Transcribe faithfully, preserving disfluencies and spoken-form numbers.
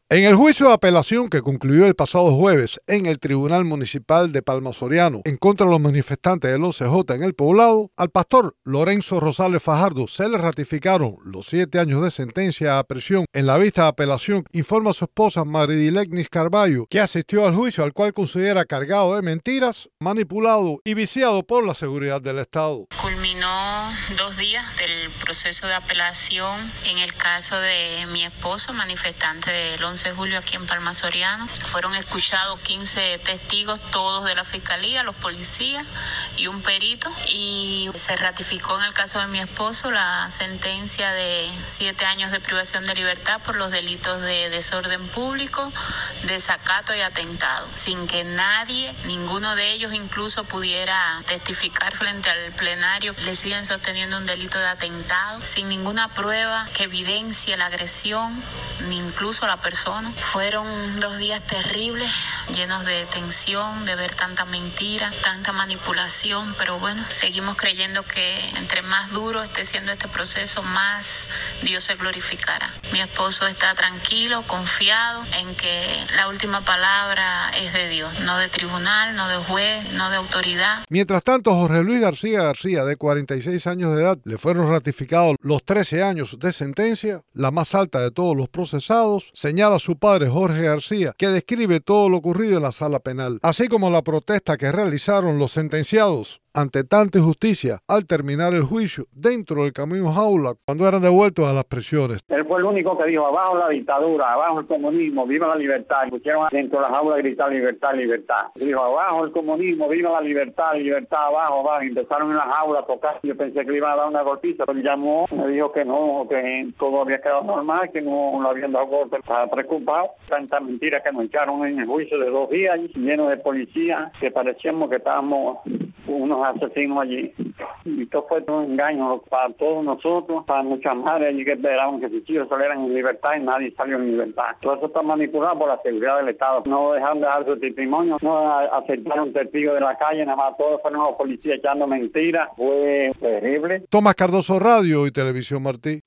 En el juicio de apelación que concluyó el pasado jueves en el Tribunal Municipal de Palma Soriano en contra de los manifestantes del once J en el Poblado, al pastor Lorenzo Rosales Fajardo se le ratificaron los siete años de sentencia a prisión en la vista de apelación, informa su esposa Maridilegnis Carballo, que asistió al juicio al cual considera cargado de mentiras, manipulado y viciado por la seguridad del Estado. Culminó dos días del proceso de apelación en el caso de mi esposo, manifestante del once de julio aquí en Palma Soriano. Fueron escuchados quince testigos, todos de la Fiscalía, los policías y un perito. Y se ratificó en el caso de mi esposo la sentencia de siete años de privación de libertad por los delitos de desorden público, desacato y atentado, sin que nadie, ninguno de ellos incluso pudiera testificar frente al plenario. Le siguen sosteniendo un delito de atentado, sin ninguna prueba que evidencie la agresión, ni incluso la persona. Fueron dos días terribles, llenos de tensión, de ver tanta mentira, tanta manipulación, pero bueno, seguimos creyendo que entre más duro esté siendo este proceso, más Dios se glorificará. Mi esposo está tranquilo, confiado en que la última palabra es de Dios, no de tribunal, no de juez, no de autoridad. Mientras tanto, Jorge Luis García García, de cuarenta y seis años de edad, le fueron ratificados los trece años de sentencia, la más alta de todos los procesados, señala su padre Jorge García, que describe todo lo ocurrido en la sala penal, así como la protesta que realizaron los sentenciados ante tanta injusticia al terminar el juicio dentro del camión jaula cuando eran devueltos a las prisiones. Él fue el único que dijo: abajo la dictadura, abajo el comunismo, viva la libertad. Y pusieron dentro de la jaula a gritar libertad, libertad. Dijo: abajo el comunismo, viva la libertad, libertad, abajo, abajo. Y empezaron en la jaula a tocar. Yo pensé que le iban a dar una golpiza, pero él llamó, me dijo que no, que todo había quedado normal, que no lo habían dado golpe. Estaba preocupado. Tanta mentira que nos echaron en el juicio de dos días, lleno de policías, que parecíamos que estábamos unos asesinos allí. Y esto fue un engaño para todos nosotros, para muchas madres allí que esperaban que sus hijos salieran en libertad y nadie salió en libertad. Todo eso está manipulado por la seguridad del Estado. No dejaron de dar su testimonio, no aceptaron testigos de la calle, nada más todos fueron los policías echando mentiras. Fue terrible. Tomás Cardoso, Radio y Televisión Martí.